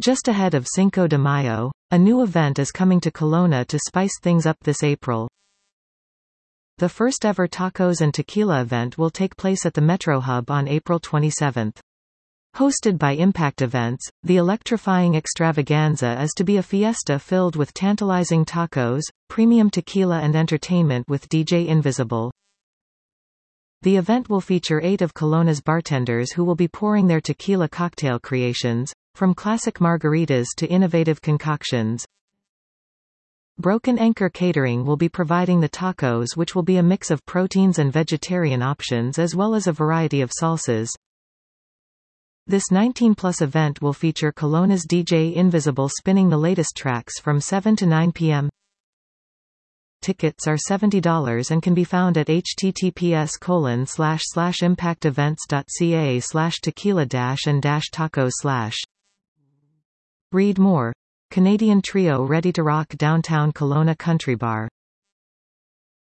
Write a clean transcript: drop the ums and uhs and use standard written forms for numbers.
Just ahead of Cinco de Mayo, a new event is coming to Kelowna to spice things up this April. The first ever tacos and tequila event will take place at the Metro Hub on April 27. Hosted by Impact Events, the electrifying extravaganza is to be a fiesta filled with tantalizing tacos, premium tequila and entertainment with DJ Invisible. The event will feature 8 of Kelowna's bartenders who will be pouring their tequila cocktail creations, from classic margaritas to innovative concoctions. Broken Anchor Catering will be providing the tacos, which will be a mix of proteins and vegetarian options as well as a variety of salsas. This 19+ event will feature Kelowna's DJ Invisible spinning the latest tracks from 7 to 9 p.m. Tickets are $70 and can be found at https://impactevents.ca/tequila-and-tacos/. Read more. Canadian trio ready to rock downtown Kelowna Country Bar.